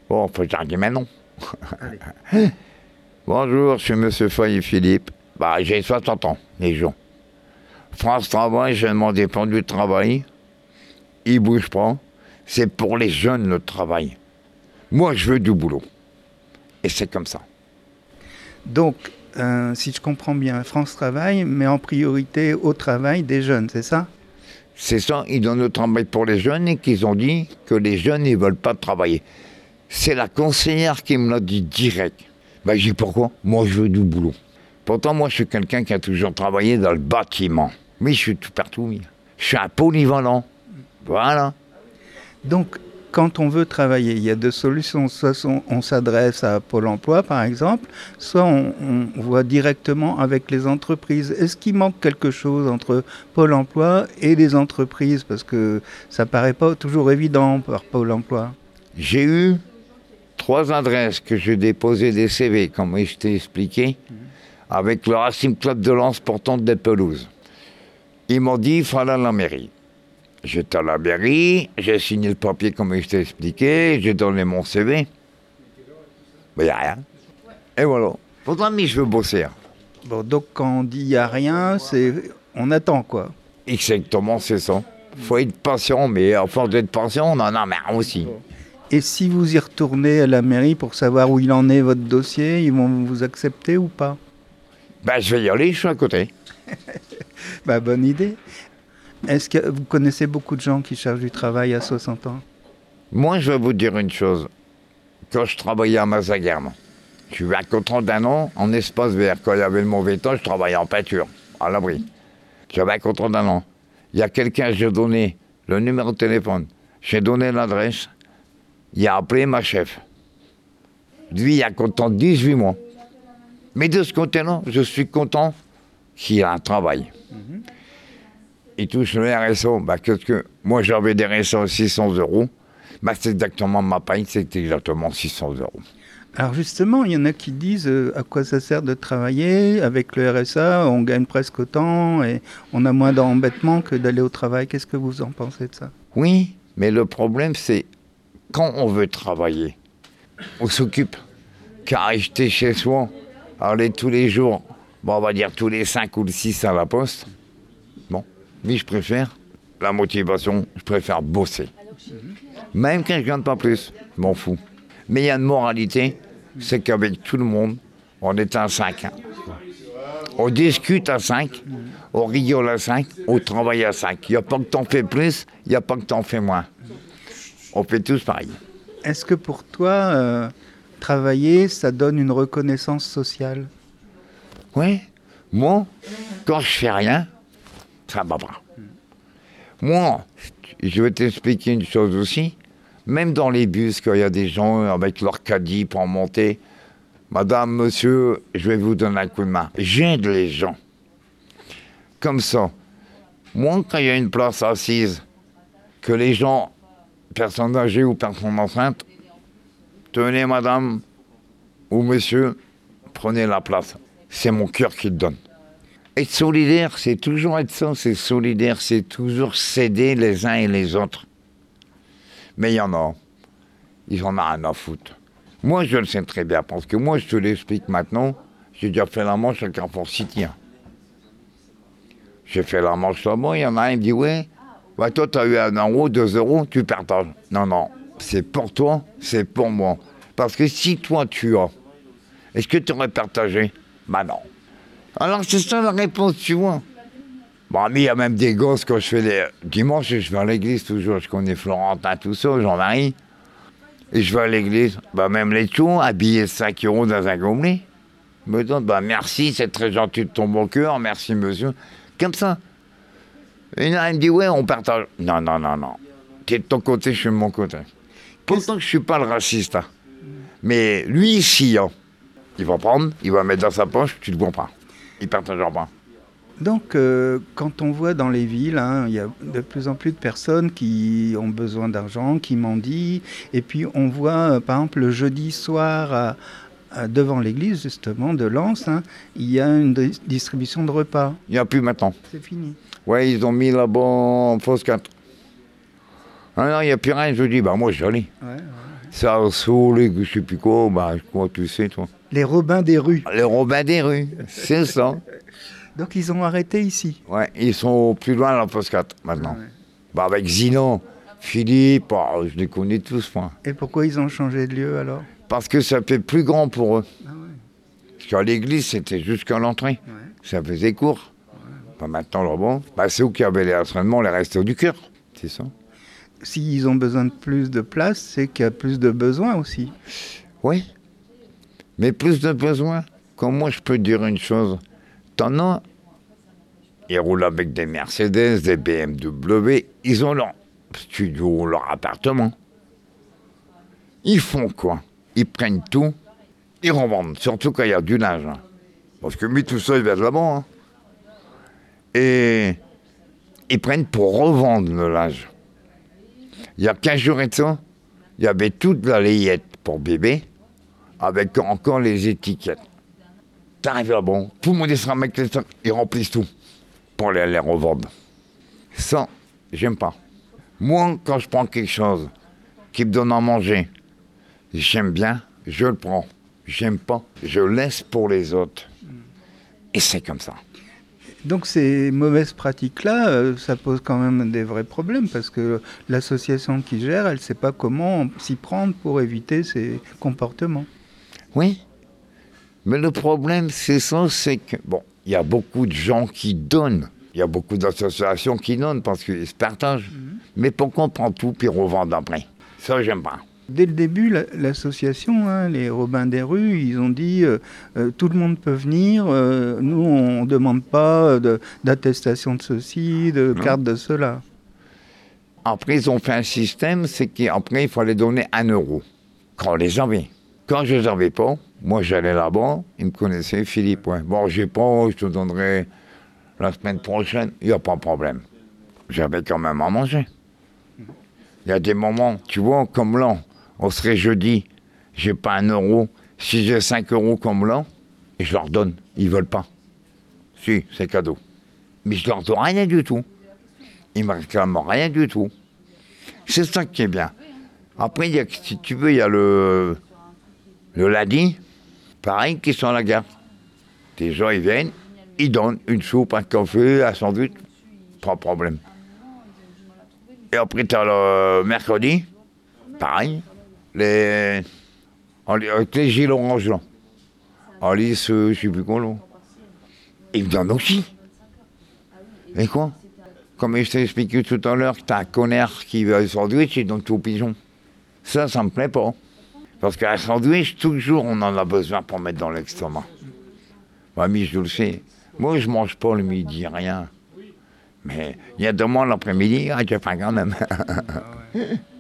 Bon, faut que j'arrive maintenant. Bonjour, je suis Monsieur Feuille Philippe. J'ai 60 ans, les gens. France Travail, j'ai demandé pour du travail. Ils ne bougent pas. C'est pour les jeunes le travail. Moi, je veux du boulot. Et c'est comme ça. Donc, si je comprends bien, France Travail met en priorité au travail des jeunes, c'est ça? C'est ça, ils donnent le travail pour les jeunes et qu'ils ont dit que les jeunes, ils ne veulent pas travailler. C'est la conseillère qui me l'a dit direct. J'ai dit pourquoi? Moi, je veux du boulot. Pourtant, moi, je suis quelqu'un qui a toujours travaillé dans le bâtiment. Mais je suis tout partout. Je suis un polyvalent. Voilà. Donc, quand on veut travailler, il y a deux solutions. Soit on s'adresse à Pôle emploi, par exemple, soit on voit directement avec les entreprises. Est-ce qu'il manque quelque chose entre Pôle emploi et les entreprises? Parce que ça ne paraît pas toujours évident par Pôle emploi. J'ai eu 3 adresses que j'ai déposé des CV, comme je t'ai expliqué, avec le Racing Club de Lens portant des pelouses. Ils m'ont dit qu'il fallait à la mairie. J'étais à la mairie, j'ai signé le papier comme je t'ai expliqué, j'ai donné mon CV. Mais il n'y a rien. Et voilà. Pourtant, mais je veux bosser. Bon, donc quand on dit il n'y a rien, on attend quoi. Exactement, c'est ça. Il faut être patient, mais à force d'être patient, on en a marre aussi. Et si vous y retournez à la mairie pour savoir où il en est votre dossier, ils vont vous accepter ou pas? Je vais y aller, je suis à côté. Bonne idée. Est-ce que vous connaissez beaucoup de gens qui cherchent du travail à 60 ans? Moi, je vais vous dire une chose. Quand je travaillais à Mazaguerme, je suis à contrat d'un an en espace vert. Quand il y avait le mauvais temps, je travaillais en peinture, à l'abri. J'avais un contrat d'un an. Il y a quelqu'un, j'ai donné le numéro de téléphone, j'ai donné l'adresse, il a appelé ma chef. Lui, il a content 18 mois. Mais de ce côté-là, je suis content qu'il a un travail. Il touche le RSA. Moi, j'avais des RSA à 600 €. C'est exactement ma paye, c'est exactement 600 €. Alors justement, il y en a qui disent à quoi ça sert de travailler avec le RSA, on gagne presque autant et on a moins d'embêtements que d'aller au travail. Qu'est-ce que vous en pensez de ça? Oui, mais le problème, c'est quand on veut travailler, on s'occupe. Car acheter chez soi, aller tous les jours, on va dire tous les 5 ou les 6 à la poste, mais je préfère la motivation, je préfère bosser. Même quand je ne gagne pas plus, je m'en fous. Mais il y a une moralité, c'est qu'avec tout le monde, on est à 5. On discute à 5, on rigole à 5, on travaille à 5. Il n'y a pas que t'en fais plus, il n'y a pas que t'en fais moins. On fait tous pareil. Est-ce que pour toi, travailler, ça donne une reconnaissance sociale? Oui. Moi, quand je fais rien, ça va pas. Moi, je vais t'expliquer une chose aussi. Même dans les bus, quand il y a des gens avec leur caddie pour monter, madame, monsieur, je vais vous donner un coup de main. J'aide les gens. Comme ça. Moi, quand il y a une place assise, que les gens, personnes âgées ou personnes enceintes, tenez madame ou monsieur, prenez la place. C'est mon cœur qui le donne. Être solidaire, c'est toujours être ça, c'est solidaire, c'est toujours s'aider les uns et les autres. Mais il y en a, ils en ont rien à foutre. Moi, je le sais très bien, parce que moi, je te l'explique maintenant, j'ai déjà fait la manche à Carrefour City. J'ai fait la manche là-bas, il y en a un qui me dit, ouais, toi, tu as eu 1 €, 2 €, tu partages. Non, c'est pour toi, c'est pour moi. Parce que si toi, tu as, est-ce que tu aurais partagé? Non. Alors, c'est ça la réponse, tu vois. Mais il y a même des gosses, quand je fais les dimanches, je vais à l'église toujours, je connais Florentin, tout ça, Jean-Marie. Et je vais à l'église, même les tours, habillés 5 € dans un gobelet. Me disent, merci, c'est très gentil de ton bon cœur, merci monsieur. Comme ça. Et là, il me dit, ouais, on partage. Non. Tu es de ton côté, je suis de mon côté. Pourtant que je ne suis pas le raciste. Mais lui, ici, il va prendre, il va mettre dans sa poche, tu ne le vois pas. Il partagera pas. Donc, quand on voit dans les villes, il y a de plus en plus de personnes qui ont besoin d'argent, qui mendient. Et puis, on voit, par exemple, le jeudi soir, devant l'église, justement, de Lens, il y a une distribution de repas. Il n'y a plus maintenant. C'est fini. Oui, ils ont mis là-bas en fosse 4. Non, il n'y a plus rien. Je dis, moi, j'allais. Ouais. Ça saoulé, je sais plus quoi, bah, quoi, tu sais, toi. Les Robins des rues. Les Robins des rues, c'est ça. Donc ils ont arrêté ici. Ouais, ils sont plus loin à la poste 4 maintenant. Ouais. Bah, avec Zinon, Philippe, oh, je les connais tous, moi. Et pourquoi ils ont changé de lieu alors? Parce que ça fait plus grand pour eux. Ah ouais. Parce qu'à l'église, c'était jusqu'à l'entrée. Ouais. Ça faisait court. Bah, maintenant, là, bon, bah, c'est où qu'il y avait les entraînements, les restos du cœur. C'est ça. S'ils ont besoin de plus de place, c'est qu'il y a plus de besoins aussi. Oui. Mais plus de besoins. Comme moi, je peux te dire une chose. T'en as, ils roulent avec des Mercedes, des BMW. Ils ont leur studio, leur appartement. Ils font quoi? Ils prennent tout, ils revendent. Surtout quand il y a du linge. Hein. Parce que lui, tout ça, il vient de là-bas. Hein. Et ils prennent pour revendre le linge. Il y a 15 jours et de ça, il y avait toute la layette pour bébé, avec encore les étiquettes. T'arrives là, bon, tout le monde sera avec les stocks, ils remplissent tout pour les revendre. Ça, j'aime pas. Moi, quand je prends quelque chose qui me donne à manger, j'aime bien, je le prends. J'aime pas, je laisse pour les autres. Et c'est comme ça. Donc ces mauvaises pratiques-là, ça pose quand même des vrais problèmes parce que l'association qui gère, elle ne sait pas comment s'y prendre pour éviter ces comportements. Oui, mais le problème, c'est ça, c'est que, bon, il y a beaucoup de gens qui donnent. Il y a beaucoup d'associations qui donnent parce qu'ils se partagent. Mais pourquoi on prend tout puis on revend après? Ça, j'aime pas. Dès le début, l'association, hein, les Robins des rues, ils ont dit tout le monde peut venir, nous on ne demande pas d'attestation de ceci, de carte de cela. Après, ils ont fait un système, c'est qu'après, il fallait donner 1 euro quand on les avait. Quand je les avais pas, moi j'allais là-bas, ils me connaissaient, Philippe, ouais. Bon, j'ai pas, je te donnerai la semaine prochaine, il n'y a pas de problème. J'avais quand même à manger. Il y a des moments, tu vois, comme là, on serait jeudi, j'ai pas 1 euro. Si j'ai 5 euros comme là, et je leur donne, ils veulent pas. Si, c'est cadeau. Mais je leur donne rien du tout. Ils me réclament rien du tout. C'est ça qui est bien. Après, il y a, si tu veux, il y a le lundi, pareil, qui sont à la gare. Les gens, ils viennent, ils donnent une soupe, un café, un sandwich, pas de problème. Et après, tu as le mercredi, pareil, avec les gilets orange, là. Alice, je sais plus quoi, là. Ils me donnent aussi. Et quoi? Comme je t'ai expliqué tout à l'heure, que t'as un connard qui veut un sandwich, il donne tout au pigeon. Ça me plaît pas. Parce qu'un sandwich, toujours, on en a besoin pour mettre dans l'estomac. Mamie, je le sais. Moi, je mange pas le midi, rien. Mais il y a 2 mois l'après-midi, j'ai faim quand même.